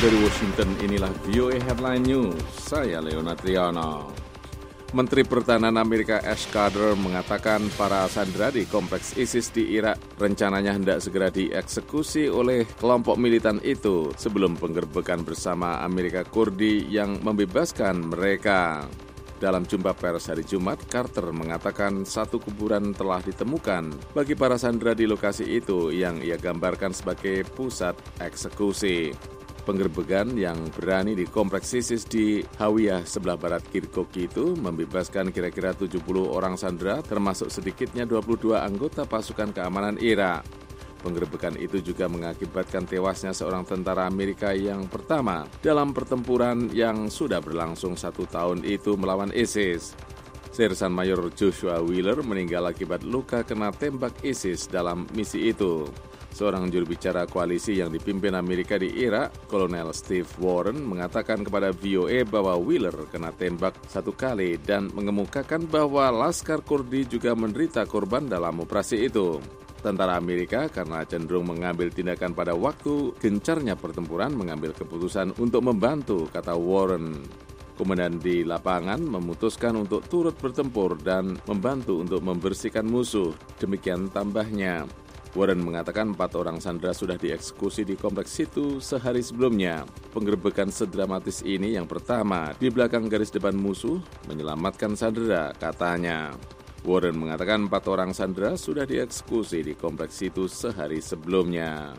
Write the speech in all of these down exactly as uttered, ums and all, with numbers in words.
Dari Washington, inilah V O A Headline News. Saya Leona Triana. Menteri Pertahanan Amerika Ash Carter mengatakan para sandera di kompleks ISIS di Irak rencananya hendak segera dieksekusi oleh kelompok militan itu sebelum penggerbekan bersama Amerika Kurdi yang membebaskan mereka. Dalam jumpa pers hari Jumat, Carter mengatakan satu kuburan telah ditemukan bagi para sandera di lokasi itu yang ia gambarkan sebagai pusat eksekusi. Penggerbekan yang berani di kompleks ISIS di Hawiyah sebelah barat Kirkuk itu membebaskan kira-kira tujuh puluh orang sandera termasuk sedikitnya dua puluh dua anggota pasukan keamanan Irak. Penggerbekan itu juga mengakibatkan tewasnya seorang tentara Amerika yang pertama dalam pertempuran yang sudah berlangsung satu tahun itu melawan ISIS. Sersan Mayor Joshua Wheeler meninggal akibat luka kena tembak ISIS dalam misi itu. Seorang juru bicara koalisi yang dipimpin Amerika di Irak, Kolonel Steve Warren, mengatakan kepada V O A bahwa Wheeler kena tembak satu kali dan mengemukakan bahwa Laskar Kurdi juga menderita korban dalam operasi itu. Tentara Amerika karena cenderung mengambil tindakan pada waktu gencarnya pertempuran mengambil keputusan untuk membantu, kata Warren. Komandan di lapangan memutuskan untuk turut bertempur dan membantu untuk membersihkan musuh. Demikian tambahnya. Warren mengatakan empat orang sandera sudah dieksekusi di kompleks itu sehari sebelumnya. Penggerbekan sedramatis ini yang pertama di belakang garis depan musuh menyelamatkan sandera, katanya. Warren mengatakan empat orang sandera sudah dieksekusi di kompleks itu sehari sebelumnya.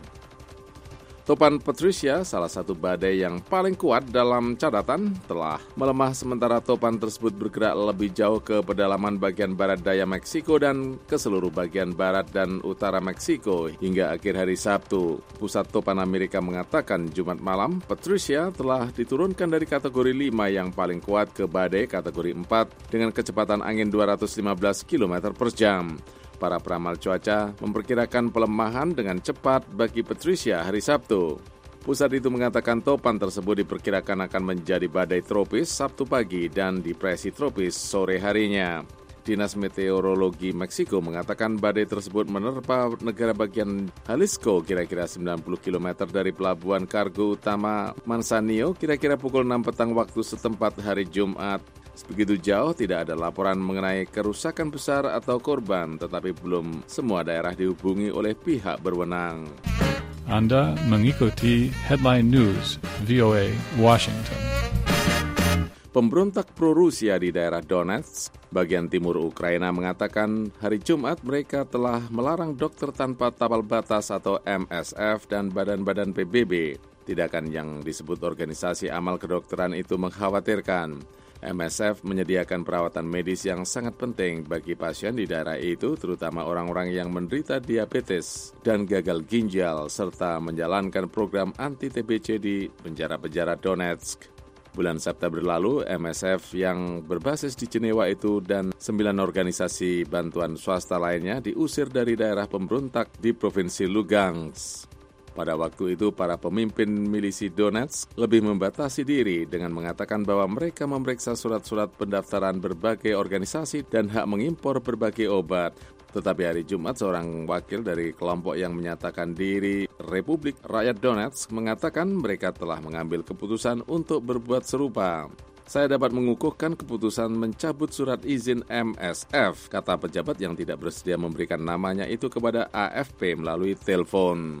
Topan Patricia, salah satu badai yang paling kuat dalam catatan, telah melemah sementara topan tersebut bergerak lebih jauh ke pedalaman bagian barat daya Meksiko dan ke seluruh bagian barat dan utara Meksiko hingga akhir hari Sabtu. Pusat Topan Amerika mengatakan Jumat malam, Patricia telah diturunkan dari kategori lima yang paling kuat ke badai kategori empat dengan kecepatan angin dua ratus lima belas kilometer per jam. Para peramal cuaca memperkirakan pelemahan dengan cepat bagi Patricia hari Sabtu. Pusat itu mengatakan topan tersebut diperkirakan akan menjadi badai tropis Sabtu pagi dan depresi tropis sore harinya. Dinas Meteorologi Meksiko mengatakan badai tersebut menerpa negara bagian Jalisco kira-kira sembilan puluh kilometer dari pelabuhan kargo utama Manzanillo kira-kira pukul enam petang waktu setempat hari Jumat. Begitu jauh tidak ada laporan mengenai kerusakan besar atau korban, tetapi belum semua daerah dihubungi oleh pihak berwenang. Anda mengikuti Headline News V O A Washington. Pemberontak pro-Rusia di daerah Donetsk, bagian timur Ukraina mengatakan hari Jumat mereka telah melarang dokter tanpa tapal batas atau M S F dan badan-badan P B B. Tindakan yang disebut organisasi amal kedokteran itu mengkhawatirkan. M S F menyediakan perawatan medis yang sangat penting bagi pasien di daerah itu, terutama orang-orang yang menderita diabetes dan gagal ginjal, serta menjalankan program anti-T B C di penjara-penjara Donetsk. Bulan September lalu, M S F yang berbasis di Jenewa itu dan sembilan organisasi bantuan swasta lainnya diusir dari daerah pemberontak di Provinsi Lugansk. Pada waktu itu, para pemimpin milisi Donetsk lebih membatasi diri dengan mengatakan bahwa mereka memeriksa surat-surat pendaftaran berbagai organisasi dan hak mengimpor berbagai obat. Tetapi hari Jumat, seorang wakil dari kelompok yang menyatakan diri Republik Rakyat Donetsk mengatakan mereka telah mengambil keputusan untuk berbuat serupa. Saya dapat mengukuhkan keputusan mencabut surat izin M S F, kata pejabat yang tidak bersedia memberikan namanya itu kepada A F P melalui telepon.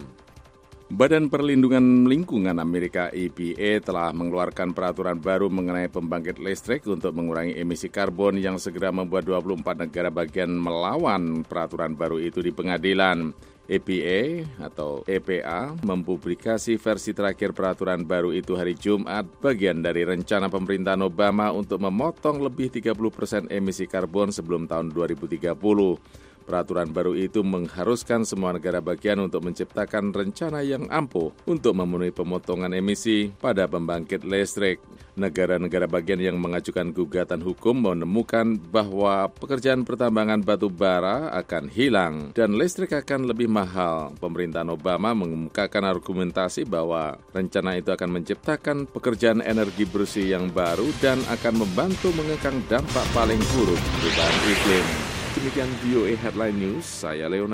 Badan Perlindungan Lingkungan Amerika E P A telah mengeluarkan peraturan baru mengenai pembangkit listrik untuk mengurangi emisi karbon yang segera membuat dua puluh empat negara bagian melawan peraturan baru itu di pengadilan. E P A atau E P A mempublikasi versi terakhir peraturan baru itu hari Jumat, bagian dari rencana pemerintahan Obama untuk memotong lebih tiga puluh persen emisi karbon sebelum tahun dua ribu tiga puluh. Peraturan baru itu mengharuskan semua negara bagian untuk menciptakan rencana yang ampuh untuk memenuhi pemotongan emisi pada pembangkit listrik. Negara-negara bagian yang mengajukan gugatan hukum menemukan bahwa pekerjaan pertambangan batu bara akan hilang dan listrik akan lebih mahal. Pemerintahan Obama mengemukakan argumentasi bahwa rencana itu akan menciptakan pekerjaan energi bersih yang baru dan akan membantu mengekang dampak paling buruk perubahan iklim. Demikian V O A Headline News, saya Leona.